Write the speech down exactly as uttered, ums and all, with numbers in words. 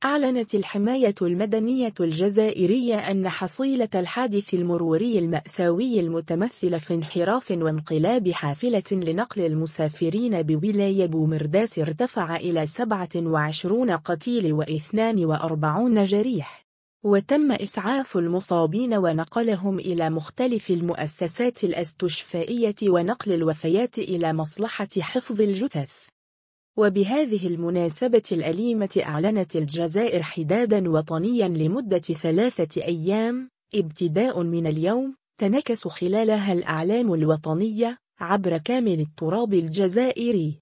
أعلنت الحماية المدنية الجزائرية أن حصيلة الحادث المروري المأساوي المتمثل في انحراف وانقلاب حافلة لنقل المسافرين بولاية بومرداس ارتفع إلى سبعة وعشرين قتيل واثنان وأربعين جريح، وتم إسعاف المصابين ونقلهم إلى مختلف المؤسسات الاستشفائية ونقل الوفيات إلى مصلحة حفظ الجثث. وبهذه المناسبة الأليمة أعلنت الجزائر حداداً وطنياً لمدة ثلاثة أيام ابتداء من اليوم تنكس خلالها الأعلام الوطنية عبر كامل التراب الجزائري.